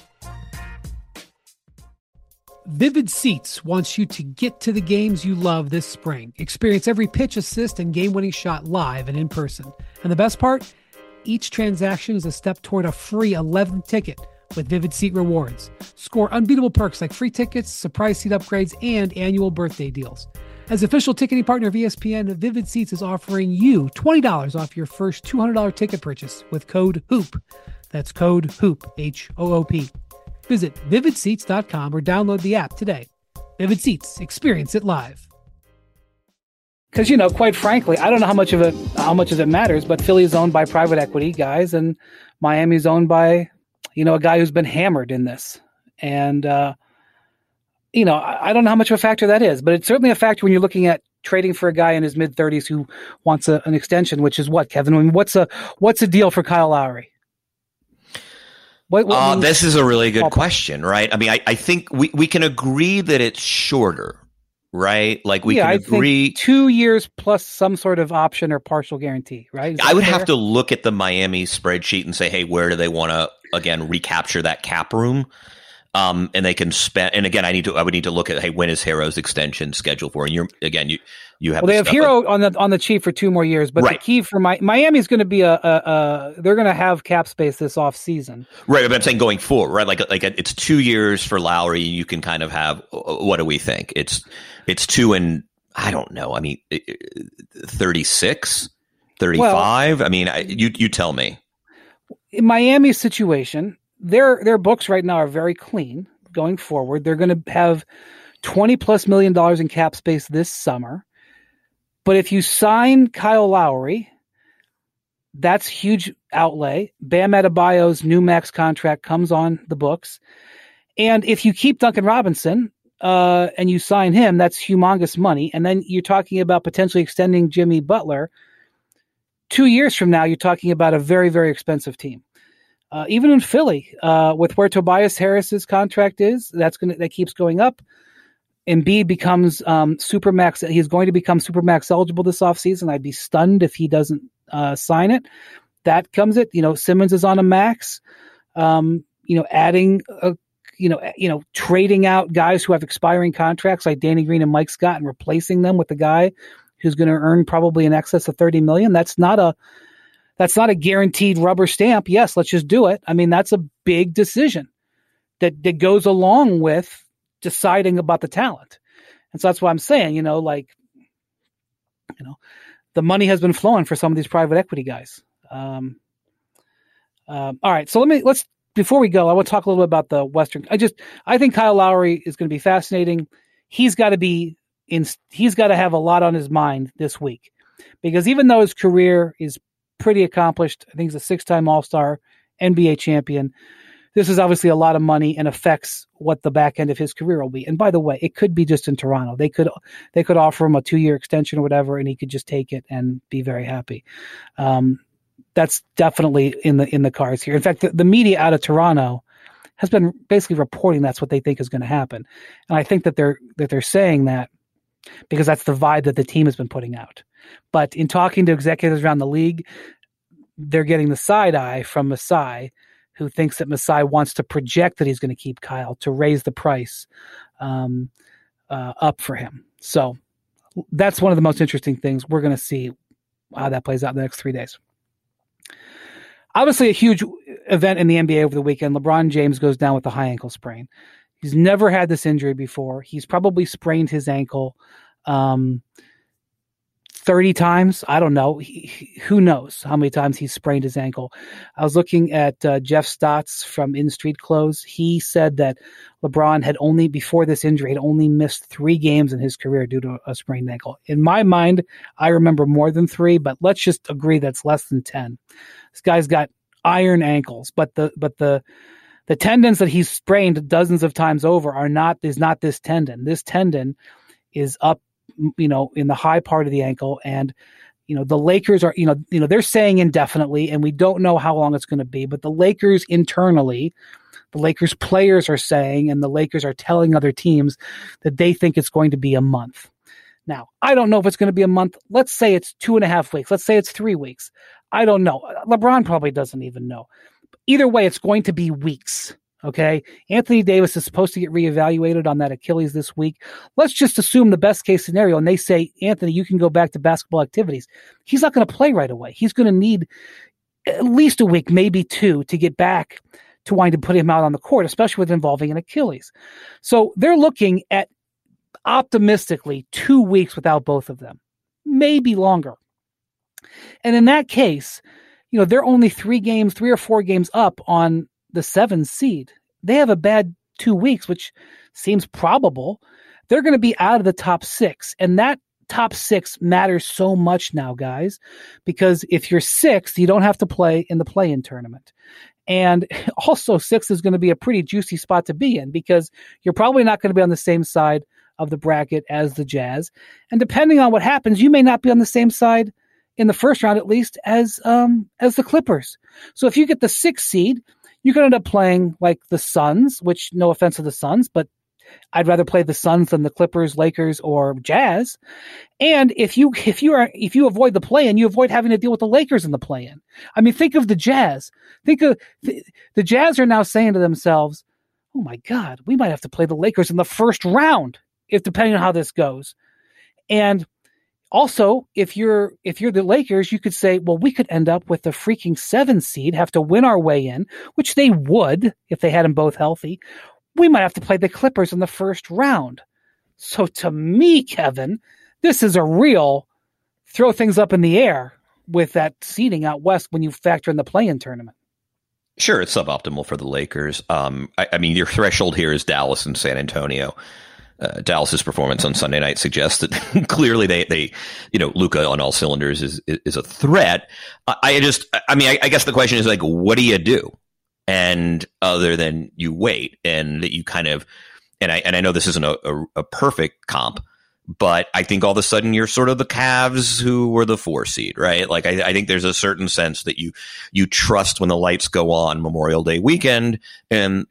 Vivid Seats wants you to get to the games you love this spring. Experience every pitch, assist, and game-winning shot live and in person. And the best part? Each transaction is a step toward a free eleventh ticket with Vivid Seat Rewards. Score unbeatable perks like free tickets, surprise seat upgrades, and annual birthday deals. As official ticketing partner of E S P N, Vivid Seats is offering you twenty dollars off your first two hundred dollars ticket purchase with code HOOP. That's code HOOP, H O O P. Visit vivid seats dot com or download the app today. Vivid Seats, experience it live. Because, you know, quite frankly, I don't know how much of it how much of it matters, but Philly is owned by private equity guys, and Miami's owned by, you know, a guy who's been hammered in this. And, uh, you know, I, I don't know how much of a factor that is, but it's certainly a factor when you're looking at trading for a guy in his mid-thirties who wants a, an extension, which is what, Kevin? I mean, what's a what's a deal for Kyle Lowry? What, what uh, this is a really good question, right? I mean, I, I think we, we can agree that it's shorter, right? Like we yeah, can I agree think two years plus some sort of option or partial guarantee, right? I would fair? have to look at the Miami spreadsheet and say, hey, where do they want to, again, recapture that cap room? Um, and they can spend, and again, I need to, I would need to look at, hey, when is Hero's extension scheduled for? And you're, again, you, you have, well, they have Hero like, on the, on the cheap for two more years, but right. the key for my, Miami is going to be a, a, a they're going to have cap space this off season. Right. But I'm saying going forward, right? Like, like it's two years for Lowry. You can kind of have, what do we think? It's, it's two and I don't know. I mean, thirty-six, thirty-five. Well, I mean, I, you, you tell me. In Miami's situation, their their books right now are very clean going forward. They're going to have twenty plus million dollars in cap space this summer. But if you sign Kyle Lowry, that's huge outlay. Bam Adebayo's new max contract comes on the books. And if you keep Duncan Robinson uh, and you sign him, that's humongous money. And then you're talking about potentially extending Jimmy Butler. Two years from now, you're talking about a very, very expensive team. Uh, even in Philly, uh, with where Tobias Harris's contract is, that's gonna that keeps going up. Embiid becomes um, Supermax. He's going to become Supermax eligible this offseason. I'd be stunned if he doesn't uh, sign it. That comes it. You know, Simmons is on a max. Um, you know, adding, a, you know, you know, trading out guys who have expiring contracts like Danny Green and Mike Scott and replacing them with a guy who's going to earn probably in excess of thirty million. That's not a that's not a guaranteed rubber stamp. Yes, let's just do it. I mean, that's a big decision that that goes along with deciding about the talent. And so that's why I'm saying, you know, like, you know, the money has been flowing for some of these private equity guys. Um, um, all right. So let me, let's, before we go, I want to talk a little bit about the Western. I just, I think Kyle Lowry is going to be fascinating. He's got to be in, he's got to have a lot on his mind this week, because even though his career is pretty accomplished, I think he's a six-time All-Star, N B A champion. This is obviously a lot of money and affects what the back end of his career will be. And by the way, it could be just in Toronto. They could they could offer him a two-year extension or whatever, and he could just take it and be very happy. Um, that's definitely in the in the cards here. In fact, the, the media out of Toronto has been basically reporting that's what they think is going to happen. And I think that they're that they're saying that because that's the vibe that the team has been putting out. But in talking to executives around the league, they're getting the side eye from Masai, who thinks that Masai wants to project that he's going to keep Kyle to raise the price um, uh, up for him. So that's one of the most interesting things. We're going to see how that plays out in the next three days. Obviously, a huge event in the N B A over the weekend. LeBron James goes down with a high ankle sprain. He's never had this injury before. He's probably sprained his ankle um, thirty times. I don't know. He, who knows how many times he's sprained his ankle. I was looking at uh, Jeff Stotts from In Street Clothes. He said that LeBron had only, before this injury, had only missed three games in his career due to a sprained ankle. In my mind, I remember more than three, but let's just agree that's less than ten. This guy's got iron ankles, but the but the the tendons that he's sprained dozens of times over are not is not this tendon. This tendon is up, you know, in the high part of the ankle, and you know the Lakers are, you know, you know they're saying indefinitely, and we don't know how long it's going to be. But the Lakers internally, the Lakers players are saying, and the Lakers are telling other teams that they think it's going to be a month. Now, I don't know if it's going to be a month. Let's say it's two and a half weeks. Let's say it's three weeks. I don't know. LeBron probably doesn't even know. Either way, it's going to be weeks. Okay. Anthony Davis is supposed to get reevaluated on that Achilles this week. Let's just assume the best case scenario. And they say, Anthony, you can go back to basketball activities. He's not going to play right away. He's going to need at least a week, maybe two, to get back to wanting to put him out on the court, especially with involving an Achilles. So they're looking at optimistically two weeks without both of them, maybe longer. And in that case, you know, they're only three games, three or four games up on the seven seed. They have a bad two weeks, which seems probable. They're going to be out of the top six. And that top six matters so much now, guys, because if you're sixth, you don't have to play in the play-in tournament. And also sixth is going to be a pretty juicy spot to be in, because you're probably not going to be on the same side of the bracket as the Jazz. And depending on what happens, you may not be on the same side in the first round, at least, as um, as the Clippers. So if you get the sixth seed, you could end up playing like the Suns, which, no offense to the Suns, but I'd rather play the Suns than the Clippers, Lakers, or Jazz. And if you if you are if you avoid the play-in, you avoid having to deal with the Lakers in the play-in. I mean, think of the Jazz. Think of the, the Jazz are now saying to themselves, "Oh my God, we might have to play the Lakers in the first round, if depending on how this goes." And also, if you're if you're the Lakers, you could say, well, we could end up with the freaking seven seed, have to win our way in, which they would if they had them both healthy. We might have to play the Clippers in the first round. So to me, Kevin, this is a real throw things up in the air with that seeding out west when you factor in the play-in tournament. Sure, it's suboptimal for the Lakers. Um, I, I mean, your threshold here is Dallas and San Antonio. Uh, Dallas's performance on Sunday night suggests that clearly they, they, you know, Luka on all cylinders is is a threat. I, I just, I mean, I, I guess the question is like, what do you do? And other than you wait, and that you kind of, and I and I know this isn't a, a, a perfect comp, but I think all of a sudden you're sort of the Cavs who were the four seed, right? Like I, I think there's a certain sense that you you trust when the lights go on Memorial Day weekend and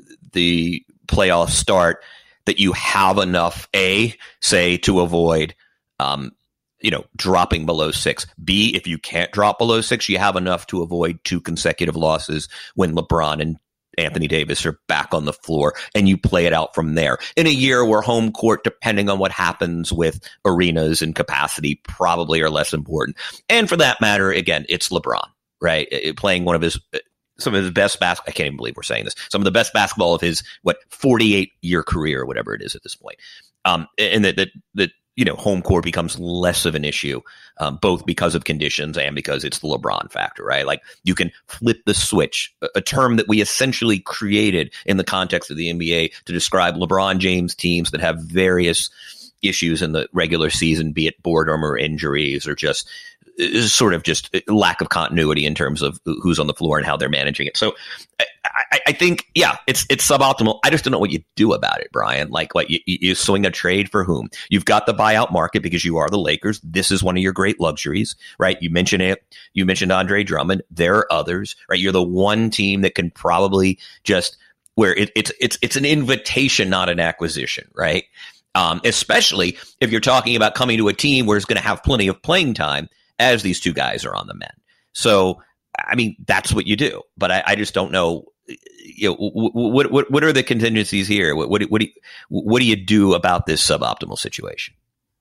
the playoffs start, that you have enough, A, say, to avoid, um, you know, dropping below six. B, if you can't drop below six, you have enough to avoid two consecutive losses when LeBron and Anthony Davis are back on the floor, and you play it out from there. In a year where home court, depending on what happens with arenas and capacity, probably are less important. And for that matter, again, it's LeBron, right? It, playing one of his, some of his best basketball. I can't even believe we're saying this. Some of the best basketball of his, what, forty-eight year career or whatever it is at this point. Um, and that, that, that, you know, home court becomes less of an issue, um, both because of conditions and because it's the LeBron factor, right? Like you can flip the switch, a, a term that we essentially created in the context of the N B A to describe LeBron James teams that have various issues in the regular season, be it boredom or injuries or just sort of just lack of continuity in terms of who's on the floor and how they're managing it. So I, I, I think, yeah, it's it's suboptimal. I just don't know what you do about it, Brian. Like, what you, you swing a trade for whom? You've got the buyout market because you are the Lakers. This is one of your great luxuries, right? You mentioned it. You mentioned Andre Drummond. There are others, right? You're the one team that can probably just where it, it's it's it's an invitation, not an acquisition, right? Um, especially if you're talking about coming to a team where it's going to have plenty of playing time as these two guys are on the mend. So, I mean, that's what you do. But I, I just don't know, you know, what what what are the contingencies here? What what what do you, what do you do about this suboptimal situation?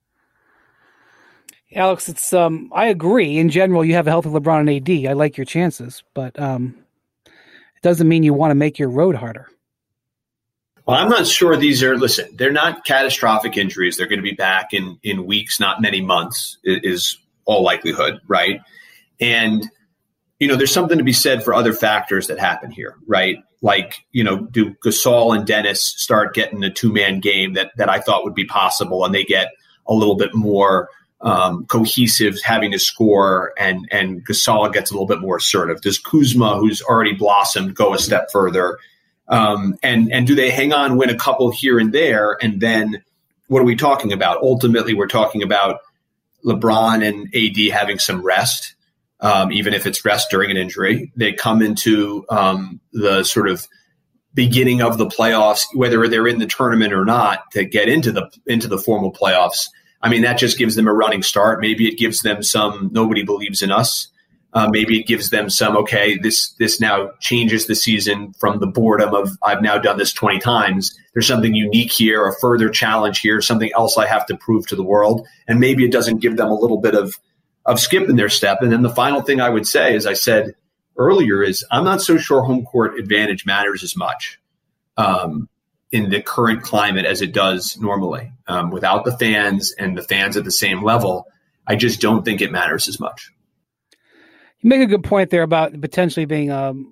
Alex, it's um, I agree. In general, you have a healthy LeBron and A D. I like your chances, but um, it doesn't mean you want to make your road harder. Well, I'm not sure these are, listen, they're not catastrophic injuries. They're going to be back in, in weeks, not many months, is all likelihood, right? And, you know, there's something to be said for other factors that happen here, right? Like, you know, do Gasol and Dennis start getting a two-man game that that I thought would be possible, and they get a little bit more um, cohesive, having to score, and and Gasol gets a little bit more assertive? Does Kuzma, who's already blossomed, go a step further? Um, and and do they hang on, win a couple here and there, and then what are we talking about? Ultimately, we're talking about LeBron and A D having some rest, um, even if it's rest during an injury. They come into um, the sort of beginning of the playoffs, whether they're in the tournament or not, to get into the into the formal playoffs. I mean, that just gives them a running start. Maybe it gives them some nobody believes in us. Uh, maybe it gives them some, okay, this this now changes the season from the boredom of I've now done this twenty times. There's something unique here, a further challenge here, something else I have to prove to the world. And maybe it doesn't give them a little bit of, of skip in their step. And then the final thing I would say, as I said earlier, is I'm not so sure home court advantage matters as much um, in the current climate as it does normally. Um, without the fans and the fans at the same level, I just don't think it matters as much. You make a good point there about potentially being um,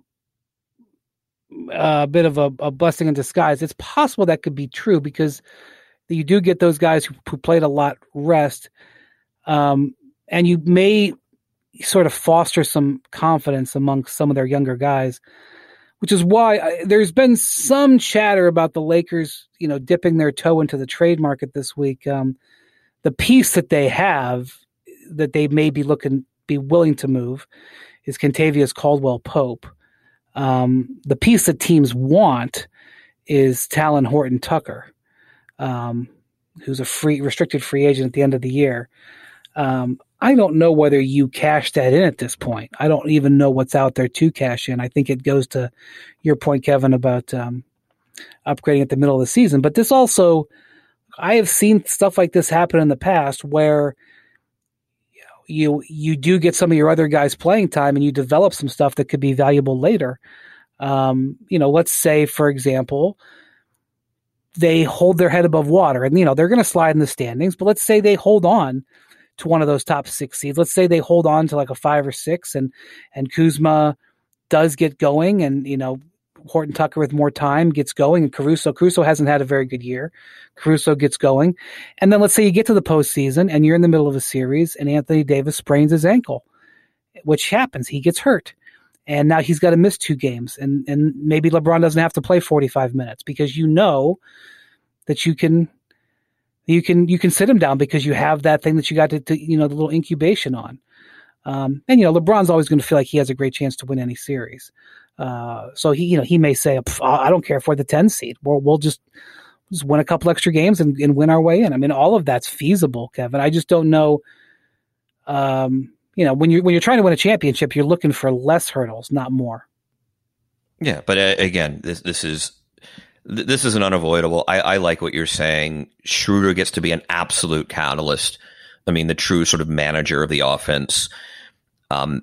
a bit of a, a blessing in disguise. It's possible that could be true because you do get those guys who, who played a lot rest, um, and you may sort of foster some confidence amongst some of their younger guys, which is why I, there's been some chatter about the Lakers, you know, dipping their toe into the trade market this week. Um, the piece that they have that they may be looking be willing to move is Kentavious Caldwell-Pope. Um, the piece that teams want is Talon Horton-Tucker, um, who's a free restricted free agent at the end of the year. Um, I don't know whether you cash that in at this point. I don't even know what's out there to cash in. I think it goes to your point, Kevin, about um, upgrading at the middle of the season. But this also, I have seen stuff like this happen in the past where you you do get some of your other guys playing time and you develop some stuff that could be valuable later. Um, you know, let's say, for example, they hold their head above water and, you know, they're going to slide in the standings, but let's say they hold on to one of those top six seeds. Let's say they hold on to like a five or six and, and Kuzma does get going, and you know Horton Tucker with more time gets going, and Caruso Caruso hasn't had a very good year. Caruso gets going, and then let's say you get to the postseason and you're in the middle of a series, and Anthony Davis sprains his ankle, which happens. He gets hurt, and now he's got to miss two games, and and maybe LeBron doesn't have to play forty-five minutes because you know that you can you can you can sit him down because you have that thing that you got to, to you know the little incubation on. Um, and, you know, LeBron's always going to feel like he has a great chance to win any series. Uh, so he, you know, he may say, I don't care if we're the ten seed. We'll, we'll just, just win a couple extra games and, and win our way in. I mean, all of that's feasible, Kevin. I just don't know. Um, you know, when you're, when you're trying to win a championship, you're looking for less hurdles, not more. Yeah. But uh, again, this, this is, this is an unavoidable. I, I like what you're saying. Schroeder gets to be an absolute catalyst. I mean, the true sort of manager of the offense. Um,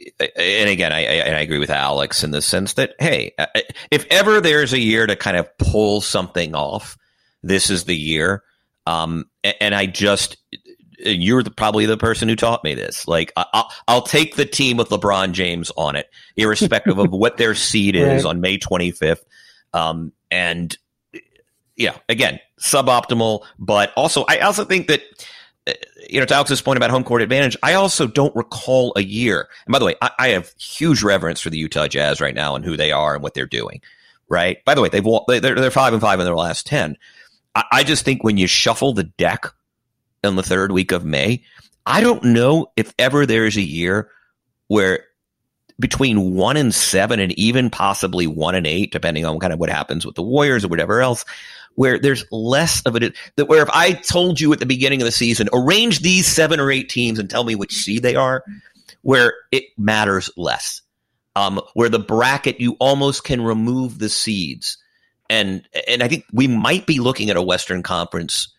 and again, I, I, and I agree with Alex in the sense that, hey, if ever there's a year to kind of pull something off, this is the year. Um, and I just, you're the, probably the person who taught me this. Like, I'll, I'll take the team with LeBron James on it, irrespective of what their seed is right. on May twenty-fifth. Um, and yeah, again, suboptimal, but also, I also think that, you know, to Alex's point about home court advantage, I also don't recall a year. And by the way, I, I have huge reverence for the Utah Jazz right now and who they are and what they're doing. Right. By the way, they've they're they're five and five in their last ten. I, I just think when you shuffle the deck in the third week of May, I don't know if ever there is a year where between one and seven and even possibly one and eight, depending on kind of what happens with the Warriors or whatever else, where there's less of it, that where if I told you at the beginning of the season, arrange these seven or eight teams and tell me which seed they are, where it matters less, um, where the bracket, you almost can remove the seeds. And, and I think we might be looking at a Western Conference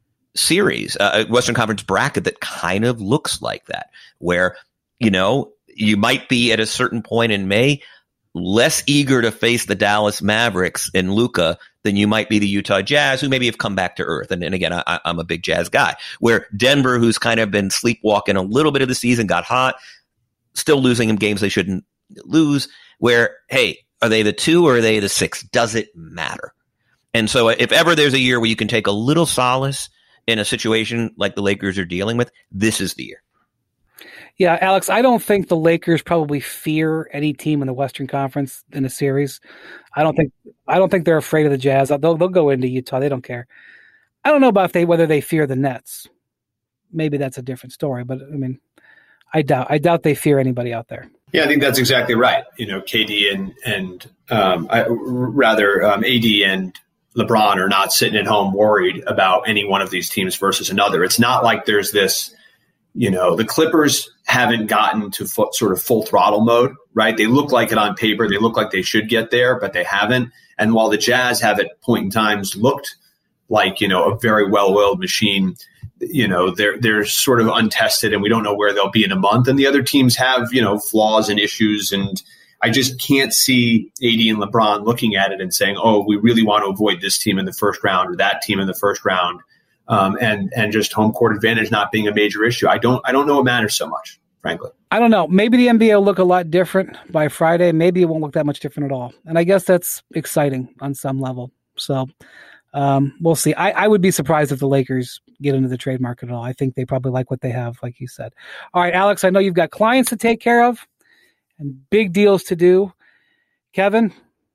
series, uh, a Western Conference bracket that kind of looks like that, where, you know, you might be at a certain point in May less eager to face the Dallas Mavericks and Luka than you might be the Utah Jazz, who maybe have come back to earth. And, and again, I, I'm a big Jazz guy. Where Denver, who's kind of been sleepwalking a little bit of the season, got hot, still losing in games they shouldn't lose. Where, hey, are they the two or are they the six? Does it matter? And so if ever there's a year where you can take a little solace in a situation like the Lakers are dealing with, this is the year. Yeah, Alex, I don't think the Lakers probably fear any team in the Western Conference in a series. I don't think I don't think they're afraid of the Jazz. They'll they'll go into Utah. They don't care. I don't know about if they whether they fear the Nets. Maybe that's a different story, but I mean, I doubt I doubt they fear anybody out there. Yeah, I think that's exactly right. You know, K D and and um, I, rather um, A D and LeBron are not sitting at home worried about any one of these teams versus another. It's not like there's this. You know, the Clippers haven't gotten to fo- sort of full throttle mode, right? They look like it on paper. They look like they should get there, but they haven't. And while the Jazz have at point in times looked like, you know, a very well-oiled machine, you know, they're, they're sort of untested and we don't know where they'll be in a month. And the other teams have, you know, flaws and issues. And I just can't see A D and LeBron looking at it and saying, oh, we really want to avoid this team in the first round or that team in the first round. Um, and and just home court advantage not being a major issue. I don't I don't know it matters so much, frankly. I don't know. Maybe the N B A will look a lot different by Friday. Maybe it won't look that much different at all. And I guess that's exciting on some level. So um, we'll see. I, I would be surprised if the Lakers get into the trade market at all. I think they probably like what they have, like you said. All right, Alex, I know you've got clients to take care of and big deals to do. Kevin,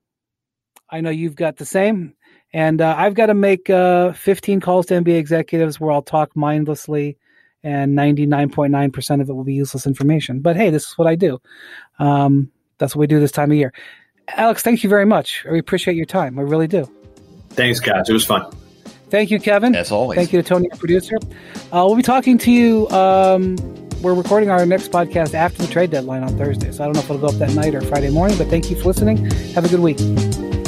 I know you've got the same. And uh, I've got to make uh, fifteen calls to N B A executives where I'll talk mindlessly, and ninety-nine point nine percent of it will be useless information. But hey, this is what I do. Um, that's what we do this time of year. Alex, thank you very much. I appreciate your time. I really do. Thanks, guys. It was fun. Thank you, Kevin. As always. Thank you to Tony, our producer. Uh, we'll be talking to you. Um, we're recording our next podcast after the trade deadline on Thursday. So I don't know if it'll go up that night or Friday morning, but thank you for listening. Have a good week.